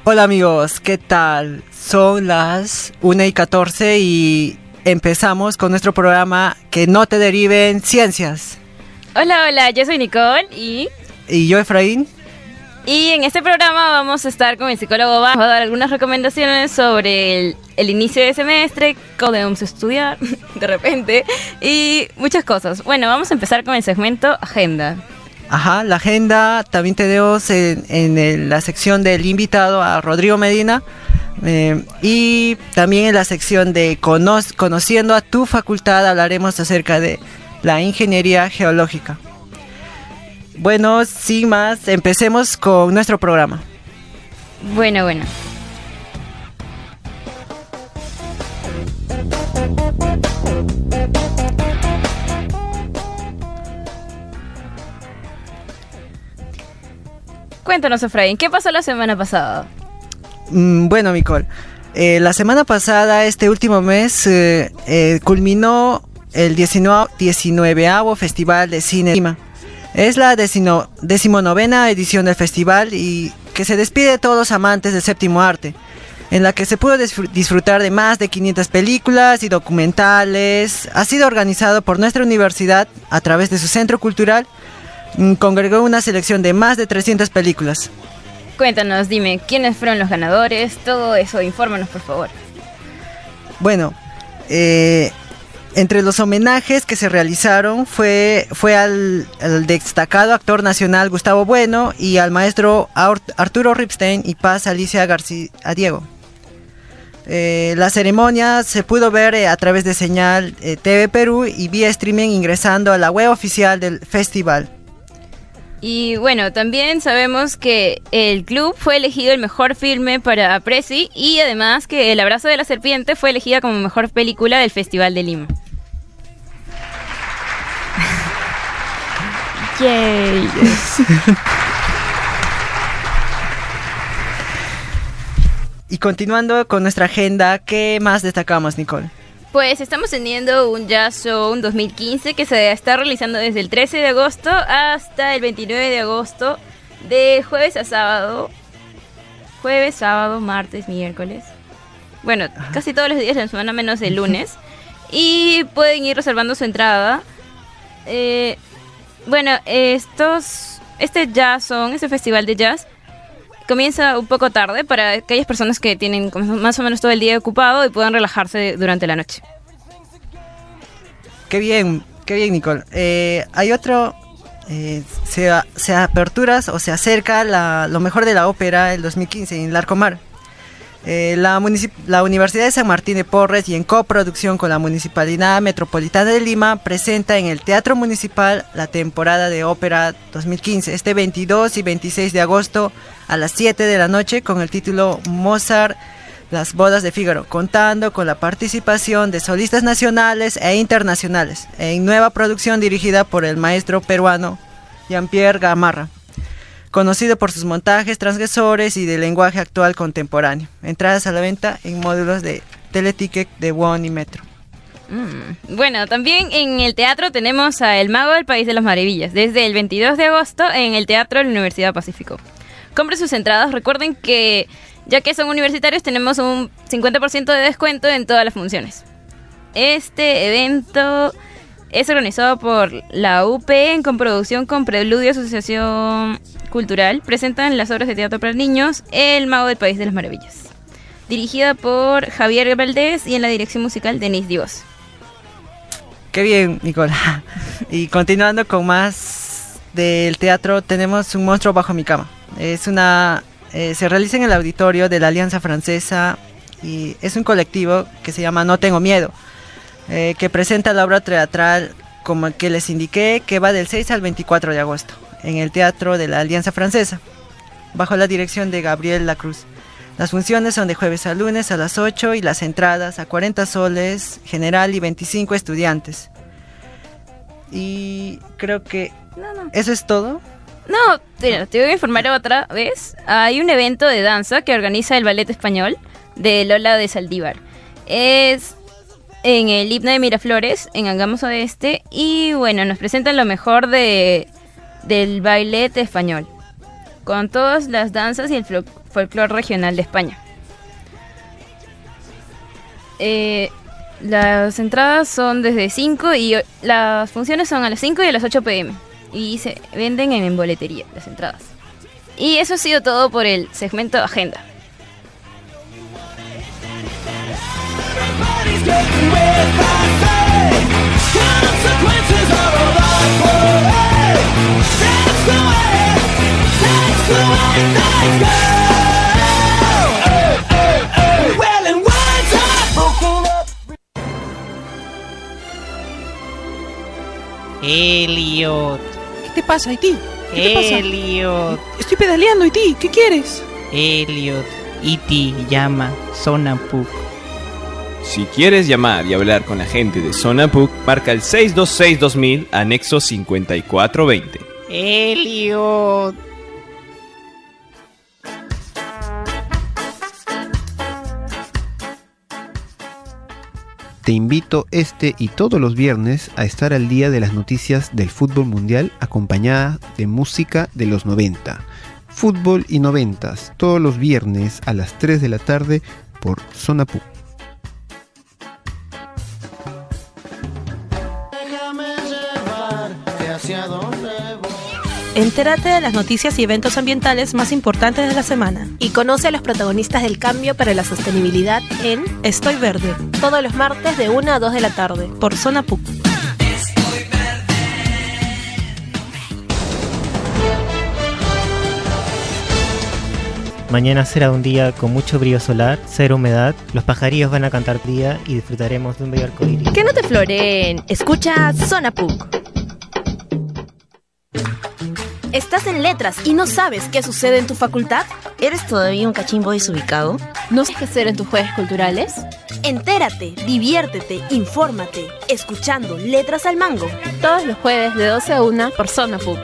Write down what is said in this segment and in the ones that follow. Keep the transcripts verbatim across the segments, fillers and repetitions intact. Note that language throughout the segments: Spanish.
Hola amigos, ¿qué tal? Son las una y catorce y empezamos con nuestro programa Que no te deriven ciencias. Hola, hola, yo soy Nicole y... Y yo, Efraín. Y en este programa vamos a estar con el psicólogo. Vamos a dar algunas recomendaciones sobre el, el inicio de semestre, cómo debemos estudiar de repente y muchas cosas. Bueno, vamos a empezar con el segmento Agenda. Ajá, la agenda también tenemos en, en el- la sección del invitado a Rodrigo Medina, eh, y también en la sección de cono- Conociendo a tu facultad hablaremos acerca de la ingeniería geológica. Bueno, sin más, empecemos con nuestro programa. Bueno, bueno. Cuéntanos, Efraín, ¿qué pasó la semana pasada? Mm, bueno, Nicole, eh, la semana pasada, este último mes, eh, eh, culminó el diecinueveavo Festival de Cine de Lima. Es la decino- decimonovena edición del festival y que se despide de todos los amantes del séptimo arte, en la que se pudo disfr- disfrutar de más de quinientas películas y documentales. Ha sido organizado por nuestra universidad a través de su centro cultural. mm, Congregó una selección de más de trescientas películas. Cuéntanos, dime, ¿quiénes fueron los ganadores? Todo eso, infórmanos, por favor. Bueno, eh, entre los homenajes que se realizaron fue, fue al, al destacado actor nacional Gustavo Bueno y al maestro Ar- Arturo Ripstein y Paz Alicia García Diego. Eh, la ceremonia se pudo ver eh, a través de señal eh, T V Perú y vía streaming ingresando a la web oficial del festival. Y bueno, también sabemos que el club fue elegido el mejor filme para Prezi y además que El abrazo de la serpiente fue elegida como mejor película del Festival de Lima. Yay. Y continuando con nuestra agenda, ¿qué más destacamos, Nicole? Pues estamos teniendo un Jazz Show dos mil quince que se está realizando desde el trece de agosto hasta el veintinueve de agosto, de jueves a sábado. Jueves, sábado, martes, miércoles. Bueno, casi todos los días de la semana menos el lunes. Y pueden ir reservando su entrada. Eh, bueno, estos, este Jazz Song, este festival de jazz, comienza un poco tarde para aquellas personas que tienen como más o menos todo el día ocupado y puedan relajarse durante la noche. Qué bien, qué bien, Nicole. Eh, hay otro, eh, se, a- se aperturas o se acerca la, lo mejor de la ópera el dos mil quince en Larcomar. Eh, la, municip- la Universidad de San Martín de Porres y en coproducción con la Municipalidad Metropolitana de Lima presenta en el Teatro Municipal la temporada de ópera dos mil quince, este veintidós y veintiséis de agosto a las siete de la noche con el título Mozart, Las bodas de Fígaro, contando con la participación de solistas nacionales e internacionales, en nueva producción dirigida por el maestro peruano Jean-Pierre Gamarra, conocido por sus montajes transgresores y de lenguaje actual contemporáneo. Entradas a la venta en módulos de Teleticket de Won y Metro. Mm. Bueno, también en el teatro tenemos a El Mago del País de las Maravillas, desde el veintidós de agosto en el Teatro de la Universidad Pacífico. Compren sus entradas, recuerden que ya que son universitarios tenemos un cincuenta por ciento de descuento en todas las funciones. Este evento es organizado por la U P en coproducción con Preludio Asociación Cultural. Presentan las obras de teatro para niños El Mago del País de las Maravillas, dirigida por Javier Valdés y en la dirección musical Denise Divos. Qué bien, Nicola. Y continuando con más del teatro, tenemos Un monstruo bajo mi cama. Es una, eh, se realiza en el auditorio de la Alianza Francesa y es un colectivo que se llama No Tengo Miedo, eh, que presenta la obra teatral como el que les indiqué, que va del seis al veinticuatro de agosto en el Teatro de la Alianza Francesa, bajo la dirección de Gabriel Lacruz. Las funciones son de jueves a lunes a las ocho y las entradas a cuarenta soles general y veinticinco estudiantes. Y creo que No, no. eso es todo. No, te, te voy a informar otra vez. Hay un evento de danza que organiza el Ballet Español de Lola de Saldívar. Es en el Himno de Miraflores, en Angamos Oeste. Y bueno, nos presentan lo mejor de del ballet español, con todas las danzas y el fol- folclore regional de España. Eh, las entradas son desde cinco y las funciones son a las cinco y a las ocho pe eme y se venden en boletería las entradas. Y eso ha sido todo por el segmento Agenda. Elliot. ¿Qué te pasa, Iti? ¿Qué te pasa? Elliot. Estoy pedaleando, Iti. ¿Qué quieres? Elliot. Iti llama Sonapuk. Si quieres llamar y hablar con la gente de Sonapuk, marca el seis dos seis dos mil, anexo cincuenta y cuatro veinte. Elliot. Te invito este y todos los viernes a estar al día de las noticias del fútbol mundial acompañada de música de los noventa. Fútbol y noventas, todos los viernes a las tres de la tarde por Sonapuk. Entérate de las noticias y eventos ambientales más importantes de la semana. Y conoce a los protagonistas del cambio para la sostenibilidad en Estoy Verde, todos los martes de una a dos de la tarde por Sonapuk. Mañana será un día con mucho brillo solar, cero humedad, los pajarillos van a cantar día y disfrutaremos de un bello arcoíris. Que no te floreen, escucha Sonapuk. ¿Estás en letras y no sabes qué sucede en tu facultad? ¿Eres todavía un cachimbo desubicado? ¿No sabes qué hacer en tus jueves culturales? Entérate, diviértete, infórmate, escuchando Letras al Mango. Todos los jueves de doce a una por Sonapuk.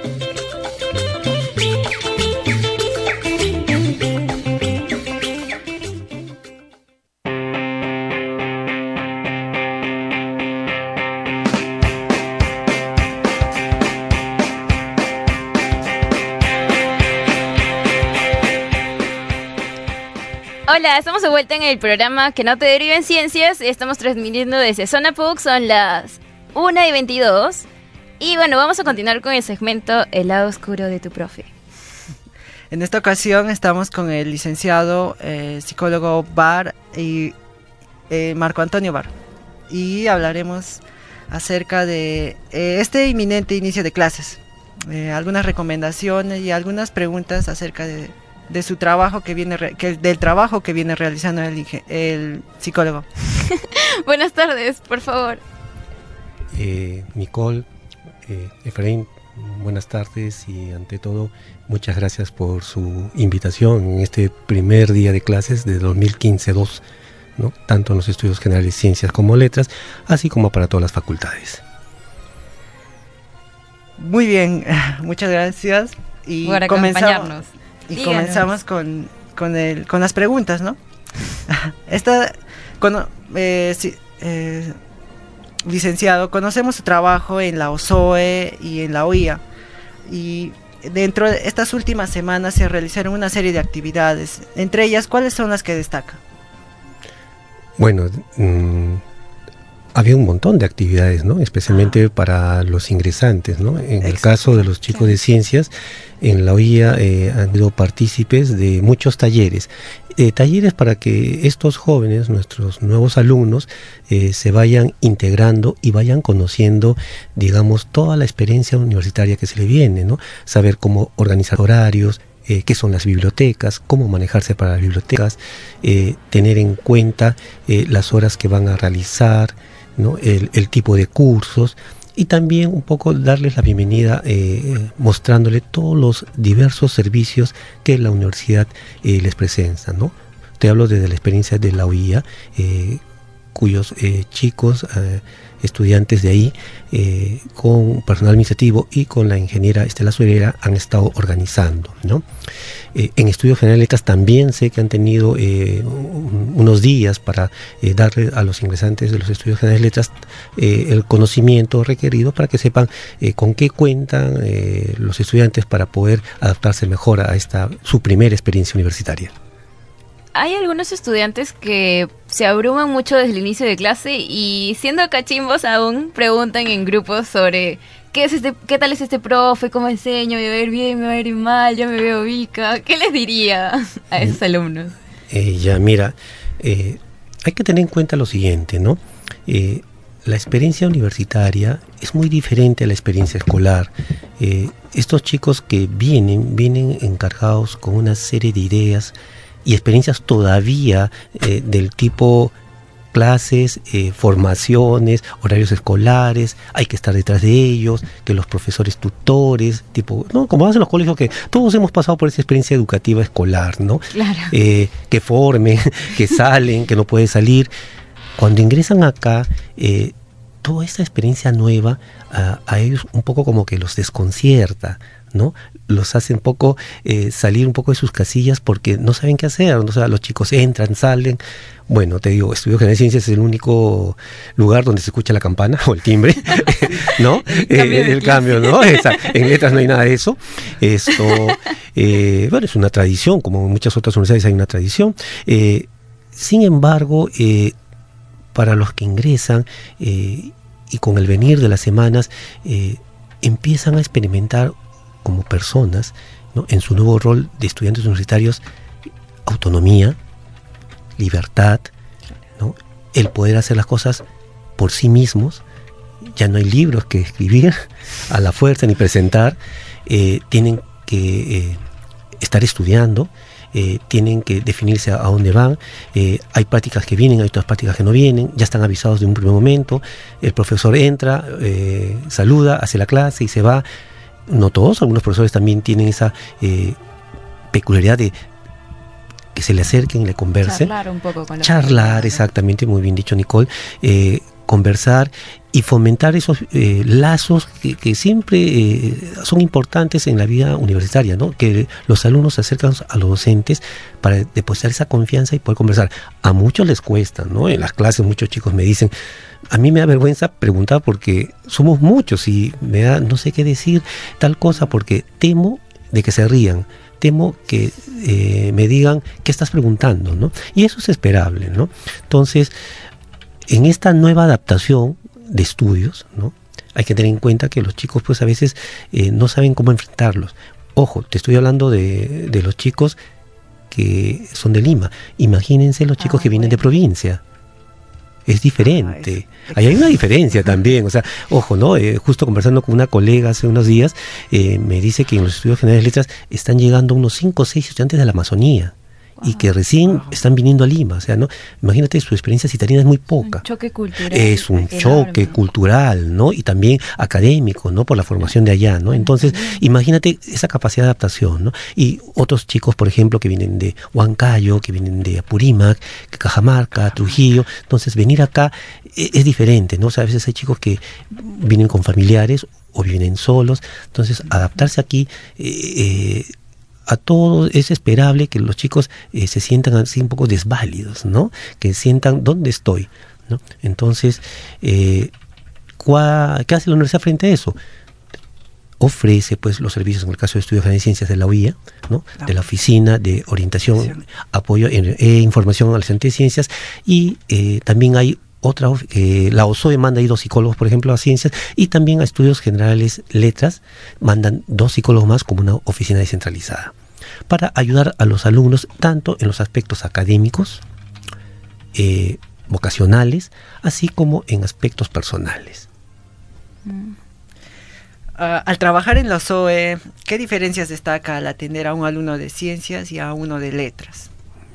Hola, estamos de vuelta en el programa Que no te deriven ciencias. Estamos transmitiendo desde Sonapuk, son las una y veintidós. Y bueno, vamos a continuar con el segmento El lado oscuro de tu profe. En esta ocasión estamos con el licenciado eh, psicólogo Bar y eh, Marco Antonio Bar. Y hablaremos acerca de eh, este inminente inicio de clases. Eh, algunas recomendaciones y algunas preguntas acerca de... de su trabajo que viene re- que del trabajo que viene realizando el, el psicólogo. Buenas tardes, por favor. Eh, Nicole, eh, Efraín, buenas tardes y ante todo muchas gracias por su invitación en este primer día de clases de dos mil quince dos, ¿no? Tanto en los estudios generales de ciencias como letras, así como para todas las facultades. Muy bien, muchas gracias y por comenzamos. Y Díganos. comenzamos con, con, el, con las preguntas, ¿no? Esta, con, eh, sí, eh, licenciado, conocemos su trabajo en la O S O E y en la O I A. Y dentro de estas últimas semanas se realizaron una serie de actividades. Entre ellas, ¿cuáles son las que destaca? Bueno, mmm, había un montón de actividades, ¿no? Especialmente ah. para los ingresantes, ¿no? En Exacto. el caso de los chicos de ciencias, en la O I A eh, han sido partícipes de muchos talleres. Eh, talleres para que estos jóvenes, nuestros nuevos alumnos, eh, se vayan integrando y vayan conociendo, digamos, toda la experiencia universitaria que se le viene, ¿no? Saber cómo organizar horarios, eh, qué son las bibliotecas, cómo manejarse para las bibliotecas, eh, tener en cuenta eh, las horas que van a realizar, ¿no? El, el tipo de cursos. Y también un poco darles la bienvenida eh, mostrándole todos los diversos servicios que la universidad eh, les presenta, ¿no? Te hablo desde la experiencia de la O I A, eh, cuyos eh, chicos eh, estudiantes de ahí, eh, con personal administrativo y con la ingeniera Estela Suerera, han estado organizando, ¿no? Eh, en Estudios Generales de Letras también sé que han tenido eh, unos días para eh, darle a los ingresantes de los Estudios Generales de Letras eh, el conocimiento requerido para que sepan eh, con qué cuentan eh, los estudiantes para poder adaptarse mejor a esta su primera experiencia universitaria. Hay algunos estudiantes que se abruman mucho desde el inicio de clase y, siendo cachimbos aún, preguntan en grupos sobre qué es este, qué tal es este profe, cómo enseño, me va a ir bien, me va a ir mal, yo me veo vica. ¿Qué les diría a esos alumnos? Eh, ya, mira, eh, hay que tener en cuenta lo siguiente, ¿no? Eh, la experiencia universitaria es muy diferente a la experiencia escolar. Eh, estos chicos que vienen, vienen encargados con una serie de ideas y experiencias todavía eh, del tipo clases, eh, formaciones, horarios escolares, hay que estar detrás de ellos, que los profesores tutores, tipo, ¿no? Como hacen los colegios, que todos hemos pasado por esa experiencia educativa escolar, ¿no? Claro. Eh, que formen, que salen, que no pueden salir. Cuando ingresan acá, eh, toda esta experiencia nueva a, a ellos un poco como que los desconcierta, ¿no? Los hace un poco eh, salir un poco de sus casillas porque no saben qué hacer, ¿no? O sea, los chicos entran, salen. Bueno, te digo, Estudios Generales de Ciencias es el único lugar donde se escucha la campana o el timbre, ¿no? El cambio, eh, el cambio ¿no? Esa, en letras no hay nada de eso. Esto, eh, bueno, es una tradición, como en muchas otras universidades hay una tradición. Eh, sin embargo, eh, para los que ingresan eh, y con el venir de las semanas, eh, empiezan a experimentar como personas, ¿no? En su nuevo rol de estudiantes universitarios, autonomía, libertad, ¿no? El poder hacer las cosas por sí mismos. Ya no hay libros que escribir a la fuerza ni presentar, eh, tienen que eh, estar estudiando, eh, tienen que definirse a, a dónde van, eh, hay prácticas que vienen, hay otras prácticas que no vienen, ya están avisados de un primer momento, el profesor entra, eh, saluda, hace la clase y se va. No todos, algunos profesores también tienen esa eh, peculiaridad de que se le acerquen, le conversen. Charlar un poco con los Charlar, exactamente, muy bien dicho, Nicole. Eh, conversar y fomentar esos eh, lazos que, que siempre eh, son importantes en la vida universitaria, ¿no? Que los alumnos se acercan a los docentes para depositar esa confianza y poder conversar. A muchos les cuesta, ¿no? En las clases muchos chicos me dicen, a mí me da vergüenza preguntar porque somos muchos y me da no sé qué decir tal cosa porque temo de que se rían, temo que eh, me digan qué estás preguntando, ¿no? Y eso es esperable, ¿no? Entonces, en esta nueva adaptación de estudios, ¿no? Hay que tener en cuenta que los chicos pues a veces eh, no saben cómo enfrentarlos. Ojo, te estoy hablando de, de los chicos que son de Lima. Imagínense los chicos ah, que vienen bueno. de provincia. Es diferente. Ah, es... Ahí hay una diferencia también. O sea, ojo, ¿no? Eh, justo conversando con una colega hace unos días, eh, me dice que en los Estudios Generales de Letras están llegando unos cinco o seis estudiantes de la Amazonía. Y que recién wow. están viniendo a Lima, o sea, ¿no? Imagínate, su experiencia citarina es muy poca. Un choque cultural. Es un enorme. choque cultural, ¿no? Y también académico, ¿no? Por la formación de allá, ¿no? Entonces, imagínate esa capacidad de adaptación, ¿no? Y otros chicos, por ejemplo, que vienen de Huancayo, que vienen de Apurímac, Cajamarca, Trujillo. Entonces, venir acá es, es diferente, ¿no? O sea, a veces hay chicos que vienen con familiares o vienen solos. Entonces, adaptarse aquí... Eh, eh, a todos es esperable que los chicos eh, se sientan así un poco desválidos, ¿no? Que sientan dónde estoy, ¿no? Entonces, eh, ¿qué hace la universidad frente a eso? Ofrece pues los servicios, en el caso de Estudios Generales de Ciencias de la U I A, ¿no? De la Oficina de Orientación, Apoyo e eh, Información al Centro de Ciencias, y eh, también hay otra, eh, la O S O E manda ahí dos psicólogos, por ejemplo, a Ciencias, y también a Estudios Generales Letras mandan dos psicólogos más como una oficina descentralizada, para ayudar a los alumnos tanto en los aspectos académicos, eh, vocacionales, así como en aspectos personales. Mm. Uh, al trabajar en la O S O E, ¿qué diferencias destaca al atender a un alumno de ciencias y a uno de letras?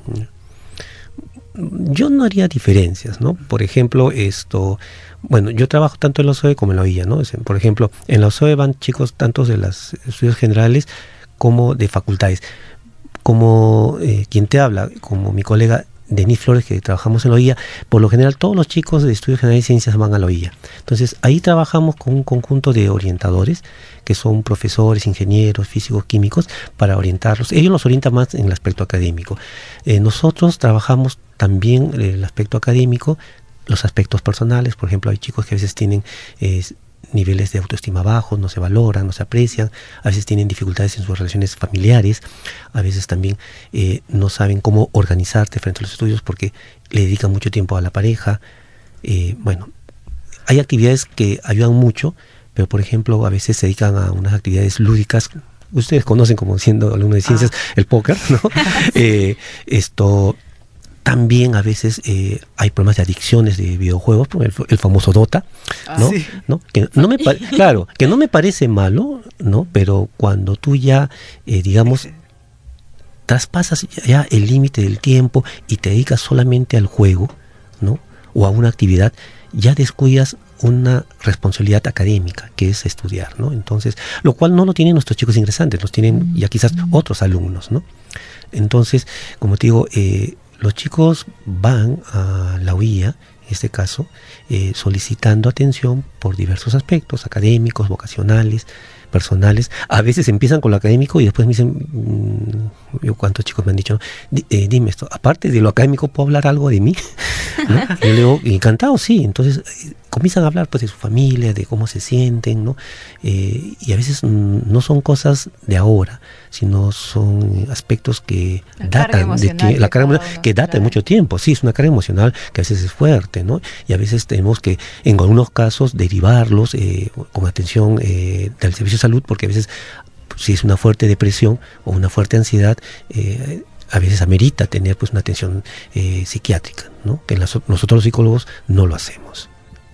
Yo no haría diferencias, ¿no? Por ejemplo, esto, bueno, yo trabajo tanto en la O S O E como en la O I A, ¿no? Por ejemplo, en la O S O E van chicos tanto de los estudios generales como de facultades. Como eh, quien te habla, como mi colega, Denis Flores, que trabajamos en la O I A, por lo general todos los chicos de Estudios Generales de Ciencias van a la O I A. Entonces ahí trabajamos con un conjunto de orientadores, que son profesores, ingenieros, físicos, químicos, para orientarlos. Ellos los orientan más en el aspecto académico. Eh, nosotros trabajamos también el aspecto académico, los aspectos personales. Por ejemplo, hay chicos que a veces tienen eh, niveles de autoestima bajos, no se valoran, no se aprecian, a veces tienen dificultades en sus relaciones familiares, a veces también eh, no saben cómo organizarte frente a los estudios porque le dedican mucho tiempo a la pareja. Eh, bueno, hay actividades que ayudan mucho, pero por ejemplo a veces se dedican a unas actividades lúdicas. Ustedes conocen, como siendo alumno de ciencias, ah. el póker, ¿no? eh, esto también a veces eh, hay problemas de adicciones de videojuegos, el, el famoso Dota, ¿no? Ah, sí. ¿no? Que no me claro, que no me parece malo, ¿no? Pero cuando tú ya, eh, digamos, traspasas ya el límite del tiempo y te dedicas solamente al juego, ¿no? O a una actividad, ya descuidas una responsabilidad académica, que es estudiar, ¿no? Entonces, lo cual no lo tienen nuestros chicos ingresantes, los tienen ya quizás otros alumnos, ¿no? Entonces, como te digo, eh, los chicos van a la O I A, en este caso, eh, solicitando atención por diversos aspectos, académicos, vocacionales, personales. A veces empiezan con lo académico y después me dicen, mmm, yo cuántos chicos me han dicho, eh, dime esto, aparte de lo académico, ¿puedo hablar algo de mí? ¿No? Yo le digo, encantado, sí. Entonces eh, comienzan a hablar pues de su familia, de cómo se sienten, ¿no? Eh, y a veces mm, no son cosas de ahora, sino son aspectos que la datan de que, la carga emocional, que data claro. de mucho tiempo. Sí, es una carga emocional que a veces es fuerte, ¿no? Y a veces tenemos que, en algunos casos, derivarlos eh, con atención eh, del servicio de salud, porque a veces, si es una fuerte depresión o una fuerte ansiedad, eh, a veces amerita tener pues una atención eh, psiquiátrica, ¿no? Que las, nosotros los psicólogos no lo hacemos.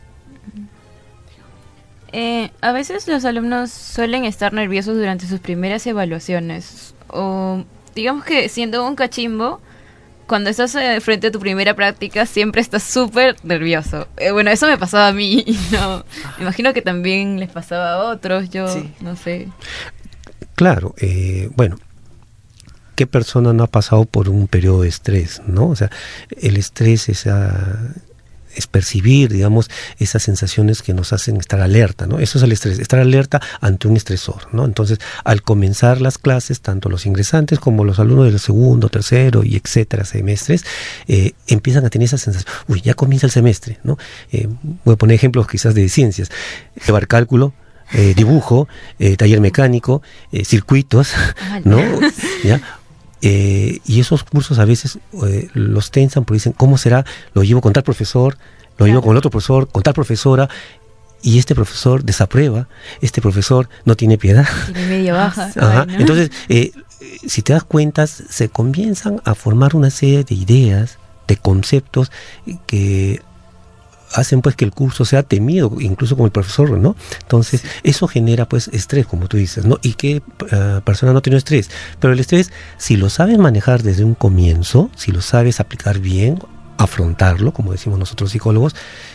Eh, a veces los alumnos suelen estar nerviosos durante sus primeras evaluaciones, o digamos que siendo un cachimbo, cuando estás eh, frente a tu primera práctica siempre estás súper nervioso. Eh, bueno, eso me pasaba a mí, y no, me imagino que también les pasaba a otros, yo sí. no sé. Claro, eh, bueno, ¿qué persona no ha pasado por un periodo de estrés, no? O sea, el estrés es, a, es percibir, digamos, esas sensaciones que nos hacen estar alerta, ¿no? Eso es el estrés, estar alerta ante un estresor, ¿no? Entonces, al comenzar las clases, tanto los ingresantes como los alumnos del segundo, tercero y etcétera semestres, eh, empiezan a tener esa sensación, uy, ya comienza el semestre, ¿no? Eh, voy a poner ejemplos quizás de ciencias, llevar cálculo, eh, dibujo, eh, taller mecánico, eh, circuitos, ¿no? ¿Ya? Eh, y esos cursos a veces eh, los tensan porque dicen, ¿cómo será? Lo llevo con tal profesor, lo claro. llevo con el otro profesor, con tal profesora, y este profesor desaprueba, este profesor no tiene piedad. Tiene media baja. Ajá. ¿No? Entonces, eh, si te das cuenta, se comienzan a formar una serie de ideas, de conceptos que hacen pues que el curso sea temido, incluso con el profesor, ¿no? Entonces, sí. eso genera pues estrés, como tú dices, ¿no? ¿Y qué uh, persona no tiene estrés? Pero el estrés, si lo sabes manejar desde un comienzo, si lo sabes aplicar bien, afrontarlo, como decimos nosotros psicólogos,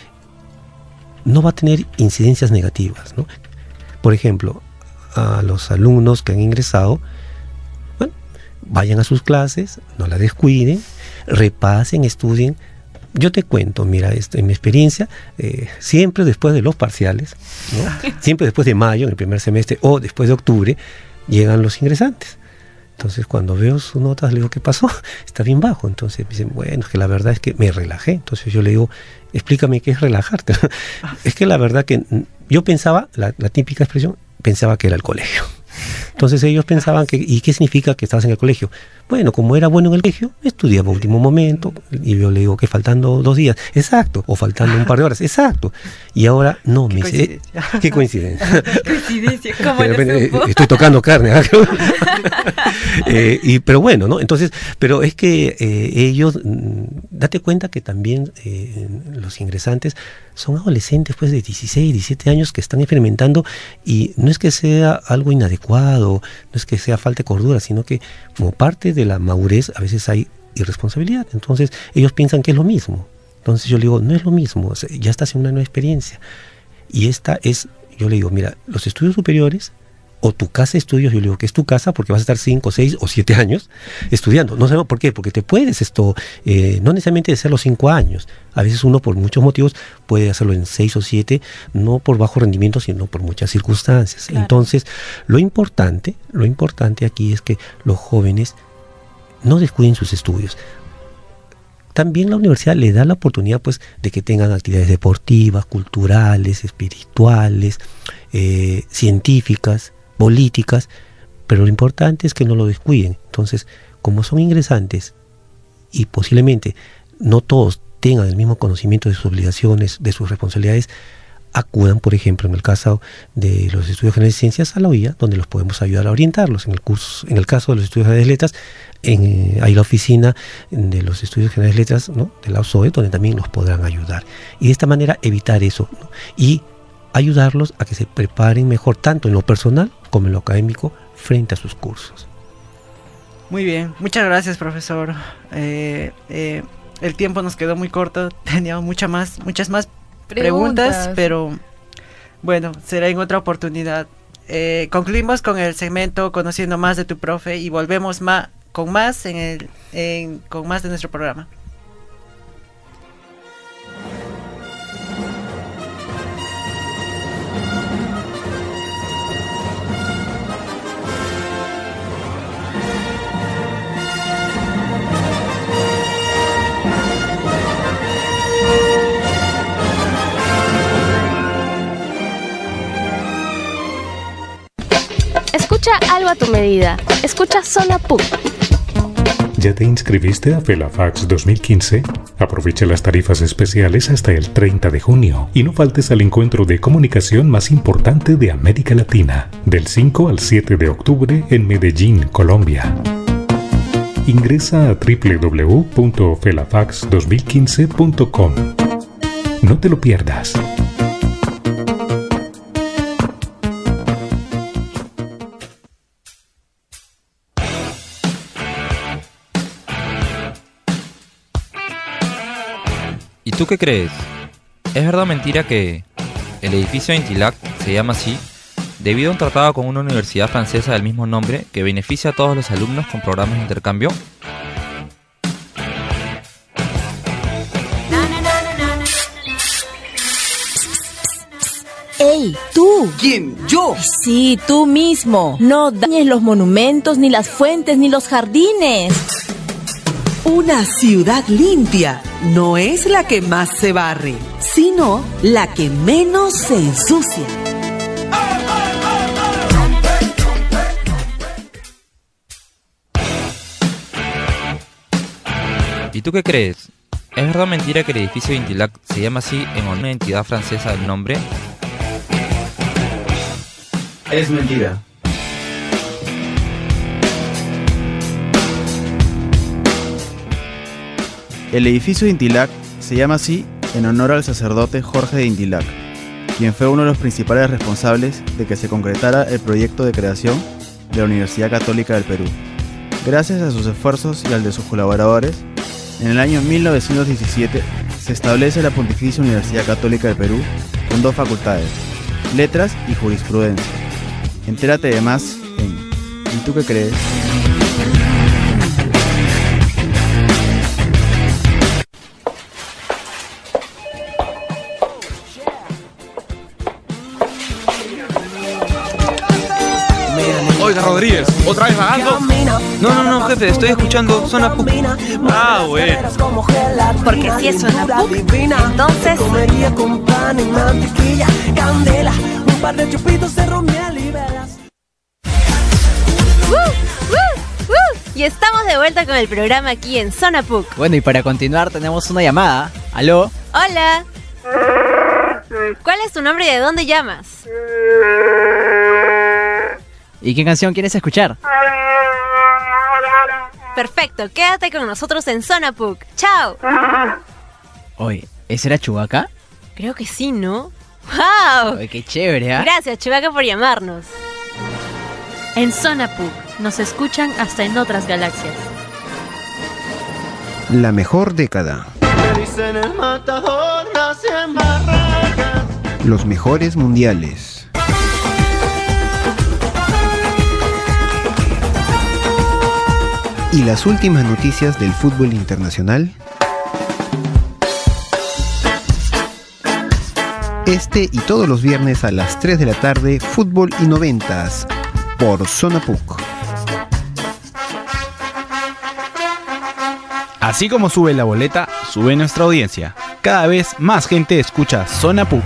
no va a tener incidencias negativas, ¿no? Por ejemplo, a los alumnos que han ingresado, bueno, vayan a sus clases, no la descuiden, repasen, estudien. Yo te cuento, mira, esto, en mi experiencia, eh, siempre después de los parciales, ¿no? Siempre después de mayo, en el primer semestre, o después de octubre, llegan los ingresantes. Entonces, cuando veo sus notas, le digo, ¿qué pasó? Está bien bajo. Entonces me dicen, bueno, es que la verdad es que me relajé. Entonces yo le digo, explícame qué es relajarte. Es que la verdad que yo pensaba, la, la típica expresión, pensaba que era el colegio. Entonces ellos pensaban que, ¿y qué significa que estabas en el colegio? Bueno, como era bueno en el colegio, estudiaba a último momento, y yo le digo que faltando dos días, exacto, o faltando un par de horas, exacto. Y ahora no, me dice, ¿qué coincidencia? Coincidencia, ¿cómo lo supo? Estoy tocando carne. eh, y, pero bueno, ¿no? Entonces, pero es que eh, ellos, date cuenta que también eh, los ingresantes son adolescentes pues de dieciséis, diecisiete años que están experimentando, y no es que sea algo inadecuado, no es que sea falta de cordura, sino que como parte de la madurez a veces hay irresponsabilidad. Entonces ellos piensan que es lo mismo. Entonces yo le digo, no es lo mismo, o sea, ya estás en una nueva experiencia. Y esta es, yo le digo, mira, los estudios superiores o tu casa de estudios. Yo le digo que es tu casa porque vas a estar cinco, seis o siete años estudiando. No sabemos por qué, porque te puedes esto, eh, no necesariamente de ser los cinco años. A veces uno por muchos motivos puede hacerlo en seis o siete, no por bajo rendimiento, sino por muchas circunstancias. Claro. Entonces, lo importante, lo importante aquí es que los jóvenes no descuiden sus estudios. También la universidad le da la oportunidad, pues, de que tengan actividades deportivas, culturales, espirituales, eh, científicas, políticas, pero lo importante es que no lo descuiden. Entonces, como son ingresantes y posiblemente no todos tengan el mismo conocimiento de sus obligaciones, de sus responsabilidades, acudan, por ejemplo, en el caso de los estudios generales de ciencias, a la O I A, donde los podemos ayudar a orientarlos. En el curso, en el caso de los estudios generales de letras, en, hay la oficina de los estudios generales de letras, ¿no?, de la O S O E, donde también los podrán ayudar. Y de esta manera evitar eso, ¿no?, y ayudarlos a que se preparen mejor, tanto en lo personal como en lo académico, frente a sus cursos. Muy bien, muchas gracias, profesor. Eh, eh, el tiempo nos quedó muy corto, teníamos mucha más, muchas más preguntas, preguntas pero bueno, será en otra oportunidad. Eh, concluimos con el segmento Conociendo Más de tu Profe y volvemos ma- con más en el, en, con más de nuestro programa. Escucha algo a tu medida. Escucha Zona P U C. ¿Ya te inscribiste a FELAFAX dos mil quince? Aprovecha las tarifas especiales hasta el treinta de junio y no faltes al encuentro de comunicación más importante de América Latina, del cinco al siete de octubre en Medellín, Colombia. Ingresa a doble u doble u doble u punto felafax dos mil quince punto com. No te lo pierdas. ¿Y tú qué crees? ¿Es verdad o mentira que el edificio de Intillac se llama así debido a un tratado con una universidad francesa del mismo nombre que beneficia a todos los alumnos con programas de intercambio? ¡Ey, tú! ¿Quién? ¿Yo? Sí, tú mismo. No dañes los monumentos, ni las fuentes, ni los jardines. Una ciudad limpia no es la que más se barre, sino la que menos se ensucia. ¿Y tú qué crees? ¿Es verdad o mentira que el edificio de Intillac se llama así en honor a una entidad francesa del nombre? Es mentira. El edificio de Intillac se llama así en honor al sacerdote Jorge de Intillac, quien fue uno de los principales responsables de que se concretara el proyecto de creación de la Universidad Católica del Perú. Gracias a sus esfuerzos y al de sus colaboradores, en el año mil novecientos diecisiete se establece la Pontificia Universidad Católica del Perú con dos facultades, Letras y Jurisprudencia. Entérate de más en ¿Y tú qué crees? Oiga, Rodríguez, ¿otra vez vagando? No, no, no, jefe, estoy escuchando Zona P U C. Ah, bueno. Porque si es Zona P U C, entonces... ¡Woo! ¡Woo! ¡Woo! Y estamos de vuelta con el programa aquí en Zona P U C. Bueno, y para continuar tenemos una llamada. ¿Aló? Hola. ¿Cuál es tu nombre y de dónde llamas? ¿Y qué canción quieres escuchar? Perfecto, quédate con nosotros en Zona P U C. ¡Chao! Oye, ¿ese era Chewbacca? Creo que sí, ¿no? ¡Wow! Oye, qué chévere, ¿eh? Gracias, Chewbacca, por llamarnos. En Zona P U C nos escuchan hasta en otras galaxias. La mejor década. Los mejores mundiales. ¿Y las últimas noticias del fútbol internacional? Este y todos los viernes a las tres de la tarde, Fútbol y Noventas, por Zona Puc. Así como sube la boleta, sube nuestra audiencia. Cada vez más gente escucha Zona Puc.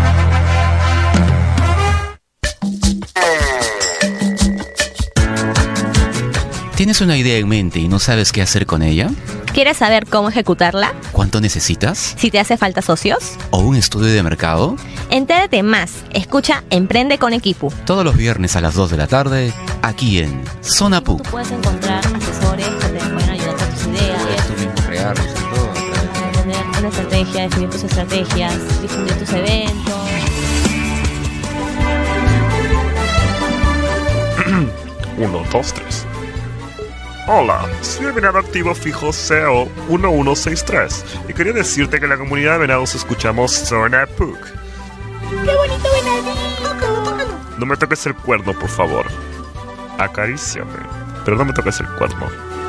¿Tienes una idea en mente y no sabes qué hacer con ella? ¿Quieres saber cómo ejecutarla? ¿Cuánto necesitas? ¿Si te hace falta socios? ¿O un estudio de mercado? Entérate más. Escucha Emprende con Equipo. Todos los viernes a las dos de la tarde, aquí en Zona Puc. Tú puedes encontrar asesores que te pueden ayudar con tus ideas. Puedes tú mismo crearlos y todo. Tener una estrategia, definir tus estrategias, difundir tus eventos. Uno, dos, tres. Hola, soy el venado activo fijo C E O uno uno seis tres y quería decirte que en la comunidad de venados escuchamos Zona Puc. ¡Qué bonito venadito! No me toques el cuerno, por favor. Acaríciame, pero no me toques el cuerno.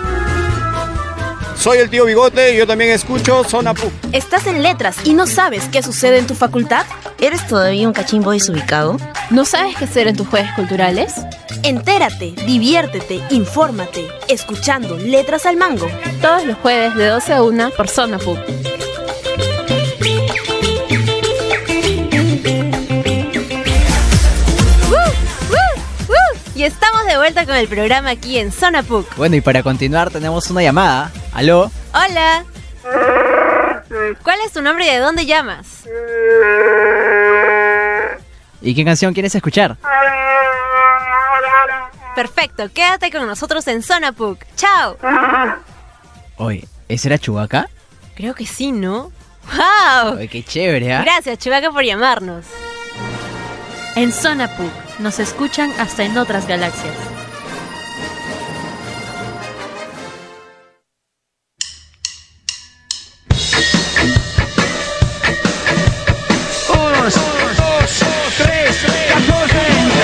Soy el tío Bigote y yo también escucho Zona Puc. ¿Estás en letras y no sabes qué sucede en tu facultad? ¿Eres todavía un cachimbo desubicado? ¿No sabes qué hacer en tus jueves culturales? Entérate, diviértete, infórmate, escuchando Letras al Mango. Todos los jueves de doce a una por Zona Puc. Y estamos de vuelta con el programa aquí en Zona Puc. Bueno, y para continuar tenemos una llamada. ¿Aló? Hola. ¿Cuál es tu nombre y de dónde llamas? ¿Y qué canción quieres escuchar? Perfecto, quédate con nosotros en Zona Puc. ¡Chao! Oye, ¿ese era Chewbacca? Creo que sí, ¿no? ¡Wow! Oye, qué chévere, ¿eh? Gracias, Chewbacca, por llamarnos. En Zona Puc nos escuchan hasta en otras galaxias. Uno, dos, tres, catorce.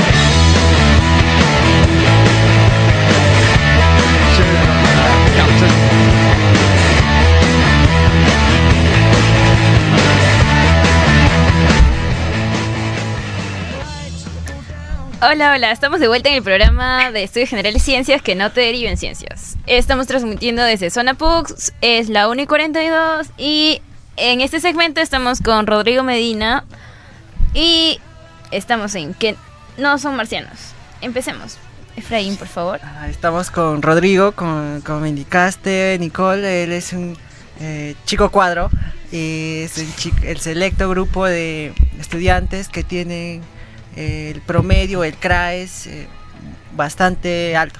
Hola, hola, estamos de vuelta en el programa de Estudios Generales Ciencias que no te deriven ciencias. Estamos transmitiendo desde Zona Puc, es la una y cuarenta y dos y en este segmento estamos con Rodrigo Medina y estamos en que no son marcianos. Empecemos. Efraín, por favor. Ah, estamos con Rodrigo, con, como me indicaste, Nicole, él es un eh, chico cuadro y es el, chi- el selecto grupo de estudiantes que tienen el promedio, el C R A E S eh, bastante alto.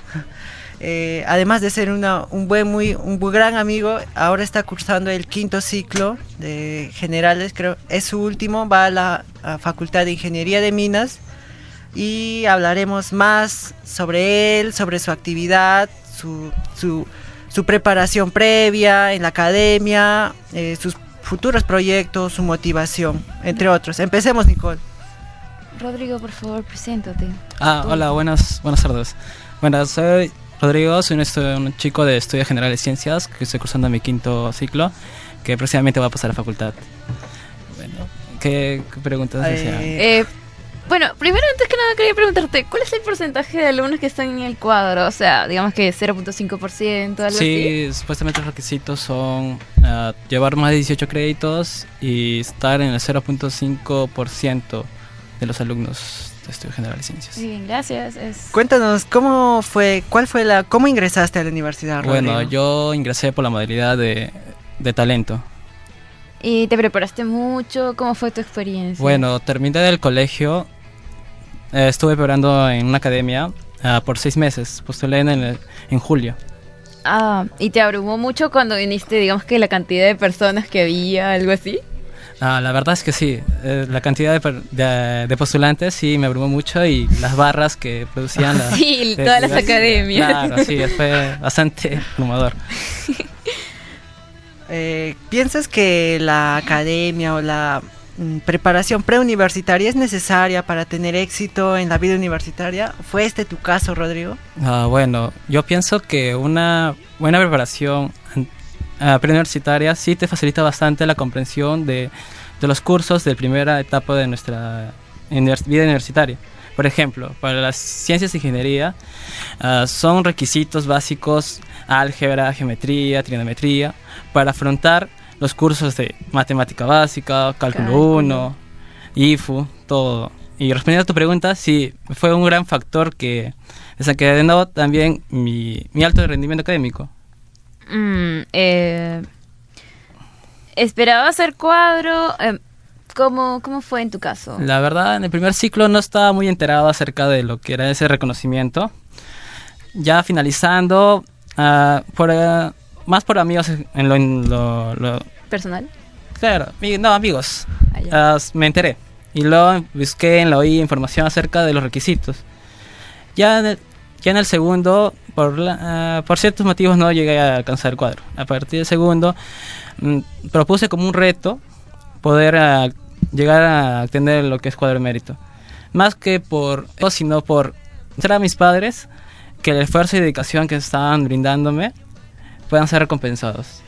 Eh, además de ser una, un buen, muy, un muy gran amigo, ahora está cursando el quinto ciclo de generales, creo, es su último, va a la a Facultad de Ingeniería de Minas y hablaremos más sobre él, sobre su actividad, su, su, su preparación previa en la academia, eh, sus futuros proyectos, su motivación, entre otros. Empecemos, Nicole. Rodrigo, por favor, preséntate. Ah, hola, buenas, buenas tardes. Bueno, soy Rodrigo, soy un, estu- un chico de Estudios Generales Ciencias que estoy cursando mi quinto ciclo, que próximamente va a pasar a la facultad. Bueno, ¿qué, qué preguntas desean? Eh, bueno, primero, antes que nada, quería preguntarte, ¿cuál es el porcentaje de alumnos que están en el cuadro? O sea, digamos que cero punto cinco por ciento, algo Sí, así. supuestamente los requisitos son uh, llevar más de dieciocho créditos y estar en el cero punto cinco por ciento de los alumnos de Estudios Generales Ciencias. Muy bien, gracias. Es... Cuéntanos, ¿cómo fue, cuál fue la, cómo ingresaste a la universidad, Rodrigo? Bueno, yo ingresé por la modalidad de, de talento. ¿Y te preparaste mucho? ¿Cómo fue tu experiencia? Bueno, terminé del colegio, eh, estuve preparando en una academia uh, por seis meses, postulé en, el, en julio. Ah, ¿y te abrumó mucho cuando viniste, digamos que la cantidad de personas que había, algo así? Ah, la verdad es que sí, eh, la cantidad de, per- de, de postulantes sí me abrumó mucho y las barras que producían la, Sí, de- todas las de- academias. Claro, sí, fue bastante abrumador. Eh, ¿Piensas que la academia o la mm, preparación preuniversitaria es necesaria para tener éxito en la vida universitaria? ¿Fue este tu caso, Rodrigo? Ah, bueno, yo pienso que una buena preparación uh, preuniversitaria sí te facilita bastante la comprensión de, de los cursos de primera etapa de nuestra univers- vida universitaria. Por ejemplo, para las ciencias de ingeniería uh, son requisitos básicos álgebra, geometría, trigonometría, para afrontar los cursos de matemática básica, cálculo uno, I F U, todo. Y respondiendo a tu pregunta, sí, fue un gran factor que desencadenó también mi, mi alto rendimiento académico. Mm, eh, ¿Esperaba hacer cuadro? Eh, ¿cómo, ¿Cómo fue en tu caso? La verdad, en el primer ciclo no estaba muy enterado acerca de lo que era ese reconocimiento. Ya finalizando, uh, por, uh, más por amigos en lo... En lo, lo ¿Personal? Claro, no, amigos. Ah, uh, me enteré. Y luego busqué en la O I información acerca de los requisitos. Ya en el, ya en el segundo, por, la, uh, por ciertos motivos no llegué a alcanzar el cuadro. A partir del segundo, mm, propuse como un reto poder uh, llegar a tener lo que es cuadro de mérito. Más que por eso, sino por mostrar a mis padres que el esfuerzo y dedicación que estaban brindándome puedan ser recompensados.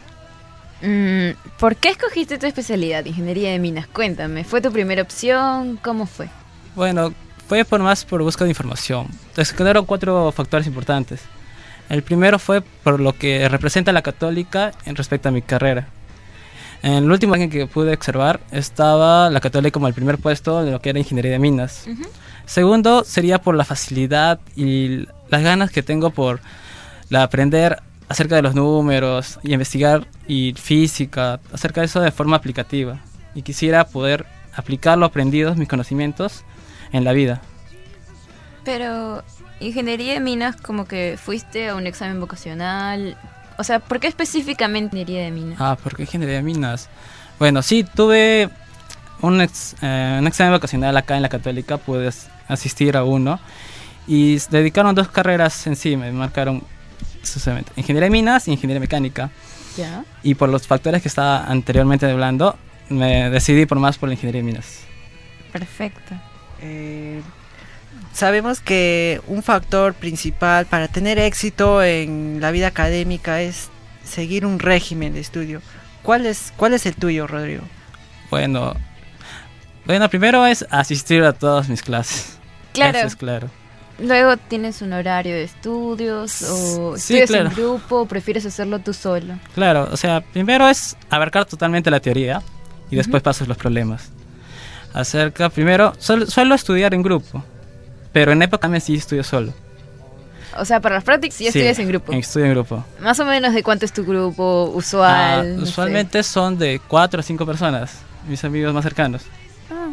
Mm, ¿Por qué escogiste tu especialidad, ingeniería de minas? Cuéntame, ¿fue tu primera opción? ¿Cómo fue? Bueno, fue por más por búsqueda de información. Fueron cuatro factores importantes. El primero fue por lo que representa la Católica en respecto a mi carrera. En el último año que pude observar, estaba la Católica como el primer puesto de lo que era ingeniería de minas. Uh-huh. Segundo, sería por la facilidad y las ganas que tengo por la aprender acerca de los números y investigar y física, acerca de eso de forma aplicativa. Y quisiera poder aplicar lo aprendido, mis conocimientos, en la vida. Pero, ingeniería de minas, como que fuiste a un examen vocacional. O sea, ¿por qué específicamente ingeniería de minas? Ah, ¿por qué ingeniería de minas? Bueno, sí, tuve un, ex, eh, un examen vocacional acá en la Católica, pude asistir a uno. Y dedicaron dos carreras en sí, me marcaron sucesivamente: ingeniería de minas y ingeniería mecánica. ¿Ya? Y por los factores que estaba anteriormente hablando, me decidí por más por la ingeniería de minas. Perfecto. Eh, sabemos que un factor principal para tener éxito en la vida académica es seguir un régimen de estudio. ¿Cuál es, cuál es el tuyo, Rodrigo? Bueno, bueno, primero es asistir a todas mis clases. Claro. Eso es claro. Luego, ¿tienes un horario de estudios o sí, estudias claro. en grupo o prefieres hacerlo tú solo? Claro, o sea, primero es abarcar totalmente la teoría y después uh-huh. pasas los problemas. Acerca, primero, suelo, suelo estudiar en grupo, pero en época me sí estudio solo. O sea, para las prácticas sí, sí estudias en grupo. Estudio en grupo. Más o menos, ¿de cuánto es tu grupo usual? Ah, no usualmente sé. Son de cuatro a cinco personas, mis amigos más cercanos. Ah.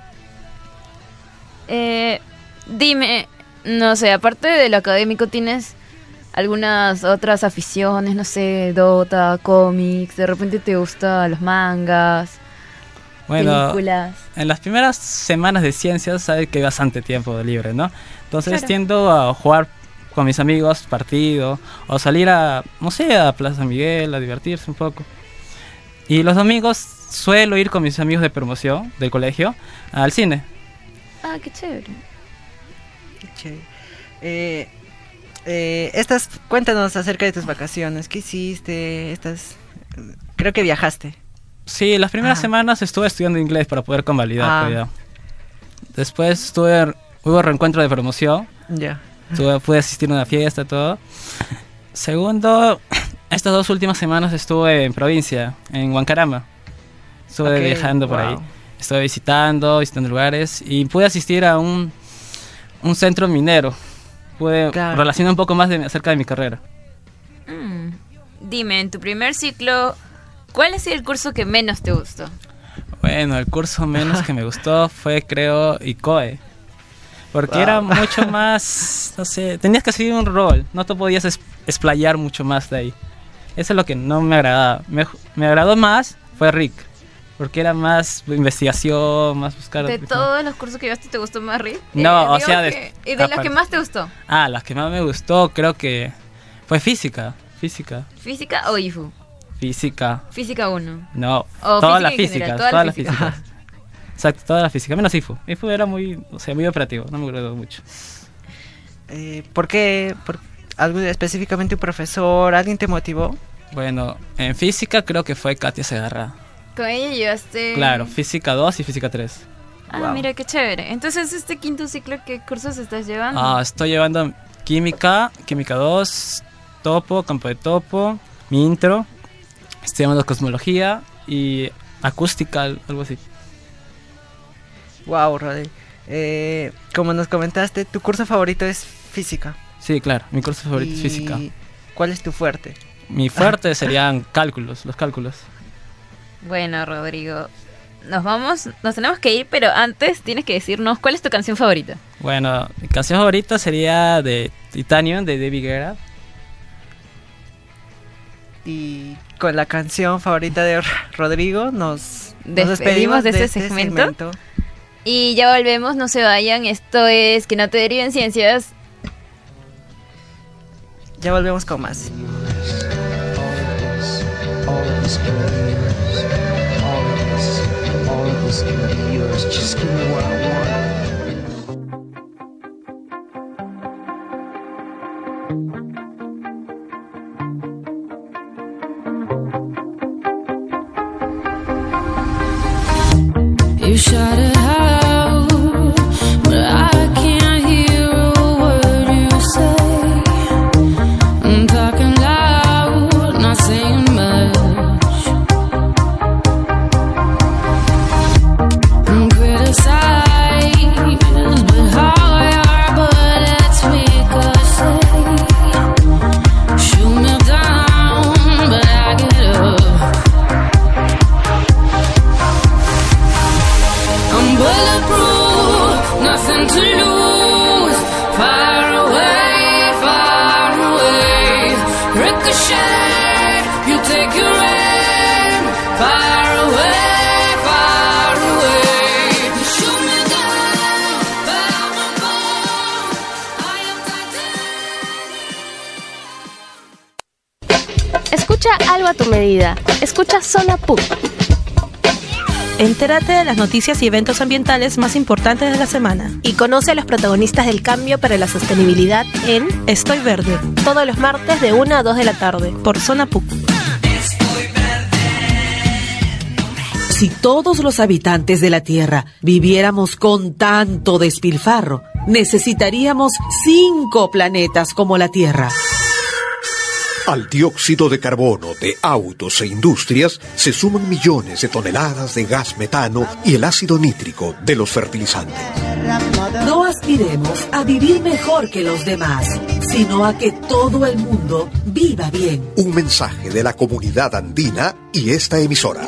Eh, dime, no sé, aparte de lo académico, ¿tienes algunas otras aficiones? No sé, Dota, cómics, de repente te gustan los mangas, bueno, películas. En las primeras semanas de ciencias sabes que hay bastante tiempo libre, ¿no? Entonces Claro. tiendo a jugar con mis amigos partido o salir a, no sé, a Plaza Miguel a divertirse un poco. Y los domingos suelo ir con mis amigos de promoción del colegio al cine. Ah, qué chévere. Qué chévere. Eh, eh, estas, cuéntanos acerca de tus vacaciones. ¿Qué hiciste? Estas, creo que viajaste. Sí, las primeras ah. semanas estuve estudiando inglés para poder convalidar. Ah. Pues, después estuve, hubo reencuentro de promoción. Ya. Estuve, pude asistir a una fiesta y todo. Segundo, estas dos últimas semanas estuve en provincia, en Huancarama. Estuve Okay, viajando por wow. ahí. Estuve visitando, visitando lugares y pude asistir a un, un centro minero. Pude Claro. relacionar un poco más de, acerca de mi carrera. Mm. Dime, en tu primer ciclo, ¿cuál ha sido el curso que menos te gustó? Bueno, el curso menos que me gustó fue, creo, I C O E. Porque Wow. era mucho más, no sé, tenías que seguir un rol, no te podías es, explayar mucho más de ahí. Eso es lo que no me agradaba. Me, me agradó más fue R I C, porque era más investigación, más buscar... ¿De todos los cursos que llevaste te gustó más R I C? No, Eh, o digo sea... que- De, ¿Y de las aparte- que más te gustó? Ah, las que más me gustó creo que fue física, física, ¿Física o I F U? física. Física uno. No, O toda física la en física, general, toda, toda la la física. física. Exacto, toda la física, menos I F U. I F U era muy, o sea, muy operativo, no me acuerdo mucho. Eh, ¿Por qué? ¿Por algo específicamente un profesor? ¿Alguien te motivó? Bueno, en física creo que fue Katia Segarra. Con ella llevaste... Claro, física dos y física tres. Ah, Wow. mira, qué chévere. Entonces, este quinto ciclo, ¿qué cursos estás llevando? Ah, estoy llevando química, química dos, topo, campo de topo, mi intro. Estoy llevando cosmología y acústica, algo así. Wow, Rodri. Eh, como nos comentaste, tu curso favorito es física. Sí, claro, mi curso favorito es física. ¿Cuál es tu fuerte? Mi fuerte serían cálculos, los cálculos. Bueno, Rodrigo, nos vamos, nos tenemos que ir, pero antes tienes que decirnos cuál es tu canción favorita. Bueno, mi canción favorita sería de Titanium, de David Guetta. Y con la canción favorita de Rodrigo nos, nos Despedimos, despedimos de, de este, este segmento. segmento. Y ya volvemos, no se vayan. Esto es Que no te deriven ciencias. Ya volvemos con más. You shout it out, but I can't hear a word you say. I'm talking loud, not saying much. I'm criticized, but how your bullets make us say. Shoot me down, but I get up. I'm bulletproof, nothing to lose. Far away, far away. Ricochet, you take your aim. Far away, far away. You shoot me down, but I won't fall. I am titanium. Escucha algo a tu medida. Escucha Zona P U C. Entérate de las noticias y eventos ambientales más importantes de la semana. Y conoce a los protagonistas del cambio para la sostenibilidad en Estoy Verde. todos los martes de una a dos de la tarde. Por Zona P U C. Si todos los habitantes de la Tierra viviéramos con tanto despilfarro, necesitaríamos cinco planetas como la Tierra. Al dióxido de carbono de autos e industrias se suman millones de toneladas de gas metano y el ácido nítrico de los fertilizantes. No aspiremos a vivir mejor que los demás, sino a que todo el mundo viva bien. Un mensaje de la comunidad andina y esta emisora.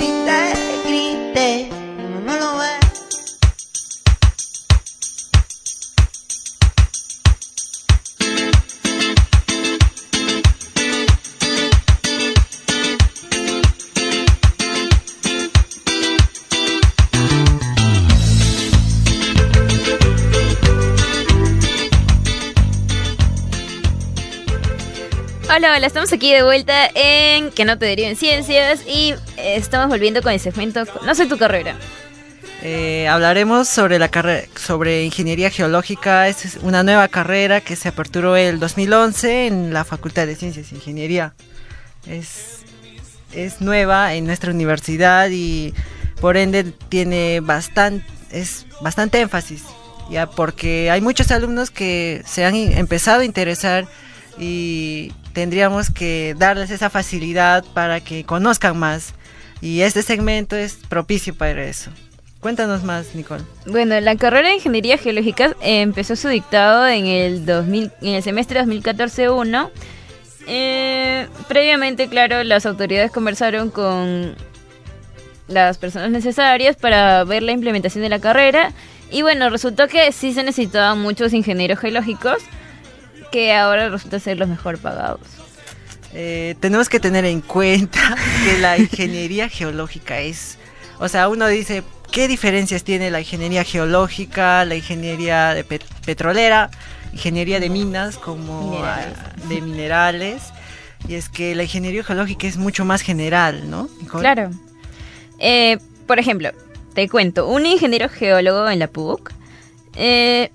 Hola, hola, estamos aquí de vuelta en Que no te deriven ciencias y eh, estamos volviendo con el segmento No sé tu carrera. Eh, hablaremos sobre la carrera, sobre ingeniería geológica. Es una nueva carrera que se aperturó el dos mil once en la Facultad de Ciencias e Ingeniería. Es, es nueva en nuestra universidad y por ende tiene bastante, es bastante énfasis, ya porque hay muchos alumnos que se han empezado a interesar y tendríamos que darles esa facilidad para que conozcan más, y este segmento es propicio para eso. Cuéntanos más, Nicole. Bueno, la carrera de Ingeniería Geológica eh, empezó su dictado en el dos mil, en el semestre dos mil catorce uno. Eh, previamente, claro, las autoridades conversaron con las personas necesarias para ver la implementación de la carrera, y bueno, resultó que sí se necesitaban muchos ingenieros geológicos, que ahora resulta ser los mejor pagados. Eh, tenemos que tener en cuenta que la ingeniería geológica es, o sea, uno dice, ¿qué diferencias tiene la ingeniería geológica, la ingeniería de pet- petrolera, ingeniería de minas, como Minerales. ah, de minerales? Y es que la ingeniería geológica es mucho más general, ¿no, Nicole? Claro. Eh, por ejemplo, te cuento, un ingeniero geólogo en la P U C, eh,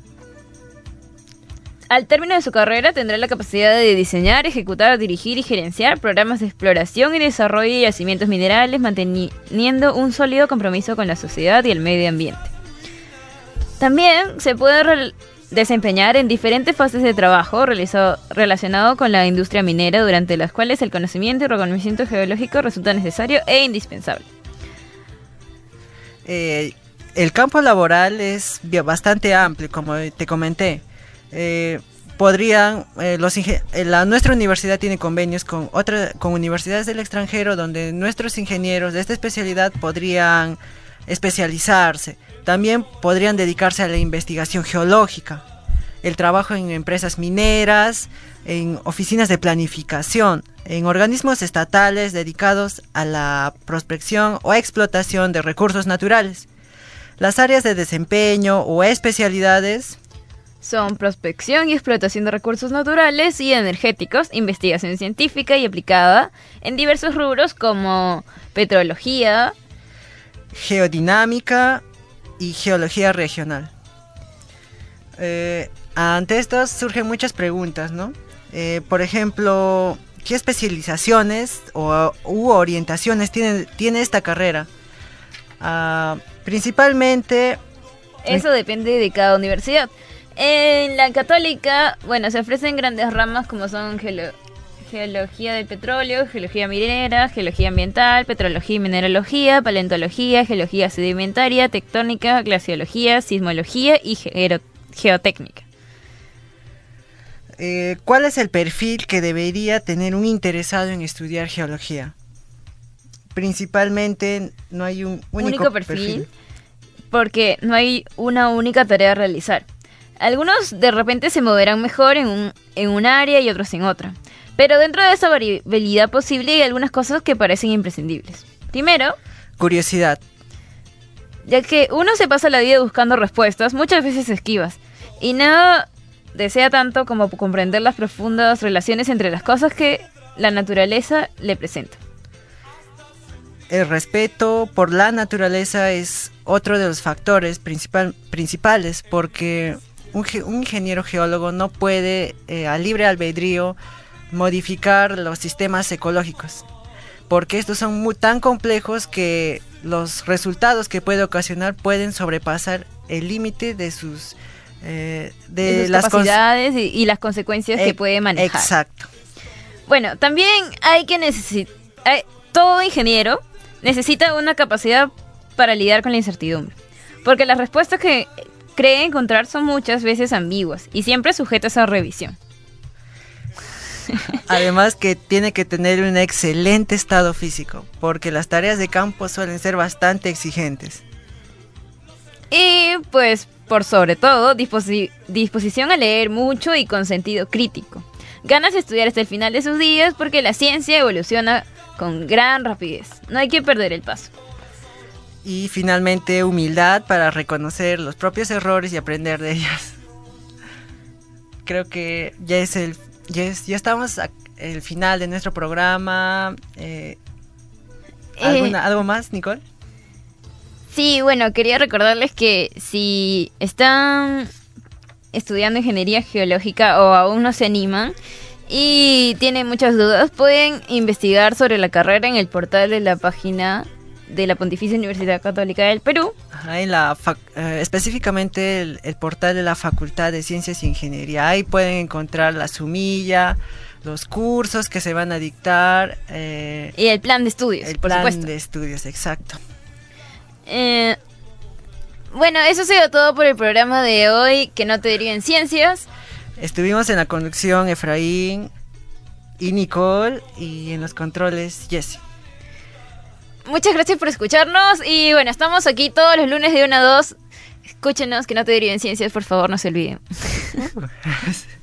al término de su carrera tendrá la capacidad de diseñar, ejecutar, dirigir y gerenciar programas de exploración y desarrollo de yacimientos minerales, manteniendo un sólido compromiso con la sociedad y el medio ambiente. También se puede re- desempeñar en diferentes fases de trabajo realizado, relacionado con la industria minera, durante las cuales el conocimiento y reconocimiento geológico resulta necesario e indispensable. Eh, el campo laboral es bastante amplio, como te comenté. Eh, podrían eh, los inge- la, nuestra universidad tiene convenios con otras con universidades del extranjero, donde nuestros ingenieros de esta especialidad podrían especializarse. También podrían dedicarse a la investigación geológica, el trabajo en empresas mineras, en oficinas de planificación, en organismos estatales dedicados a la prospección o explotación de recursos naturales. Las áreas de desempeño o especialidades son prospección y explotación de recursos naturales y energéticos, investigación científica y aplicada en diversos rubros como petrología, geodinámica y geología regional. Eh, ante esto surgen muchas preguntas, ¿no? Eh, por ejemplo, ¿qué especializaciones o, u orientaciones tiene, tiene esta carrera? Uh, principalmente... Eso depende de cada universidad. En la católica, bueno, se ofrecen grandes ramas como son geolo- geología del petróleo, geología minera, geología ambiental, petrología y mineralogía, paleontología, geología sedimentaria, tectónica, glaciología, sismología y geero- geotécnica. Eh, ¿Cuál es el perfil que debería tener un interesado en estudiar geología? Principalmente no hay un único, único perfil, perfil, porque no hay una única tarea a realizar. Algunos de repente se moverán mejor en un, en un área y otros en otra. Pero dentro de esa variabilidad posible hay algunas cosas que parecen imprescindibles. Primero, curiosidad. Ya que uno se pasa la vida buscando respuestas, muchas veces esquivas, y no desea tanto como comprender las profundas relaciones entre las cosas que la naturaleza le presenta. El respeto por la naturaleza es otro de los factores principal, principales, porque un, un ingeniero geólogo no puede eh, a libre albedrío modificar los sistemas ecológicos, porque estos son muy, tan complejos que los resultados que puede ocasionar pueden sobrepasar el límite de sus, eh, de de sus las capacidades y, y las consecuencias eh, que puede manejar. Exacto. Bueno, también hay que necesitar, todo ingeniero necesita una capacidad para lidiar con la incertidumbre, porque las respuestas que cree encontrar son muchas veces ambiguas y siempre sujetas a revisión. Además que tiene que tener un excelente estado físico, porque las tareas de campo suelen ser bastante exigentes. Y pues, por sobre todo, disposi- disposición a leer mucho y con sentido crítico. Ganas de estudiar hasta el final de sus días, porque la ciencia evoluciona con gran rapidez. No hay que perder el paso. Y finalmente, humildad para reconocer los propios errores y aprender de ellos. Creo que ya es el ya, es, ya estamos al final de nuestro programa. Eh, ¿alguna, eh, ¿Algo más, Nicole? Sí, bueno, quería recordarles que si están estudiando ingeniería geológica o aún no se animan y tienen muchas dudas, pueden investigar sobre la carrera en el portal de la página de la Pontificia Universidad Católica del Perú. Ajá, en la fac- eh, específicamente el, el portal de la Facultad de Ciencias e Ingeniería. Ahí pueden encontrar la sumilla, los cursos que se van a dictar. Eh, y el plan de estudios, el por plan supuesto. de estudios, exacto. Eh, bueno, eso ha sido todo por el programa de hoy, que no te deriven ciencias. Estuvimos en la conducción Efraín y Nicole, y en los controles Jessy. Muchas gracias por escucharnos y bueno, estamos aquí todos los lunes de una a dos. Escúchenos, que no te deriven ciencias, por favor, no se olviden.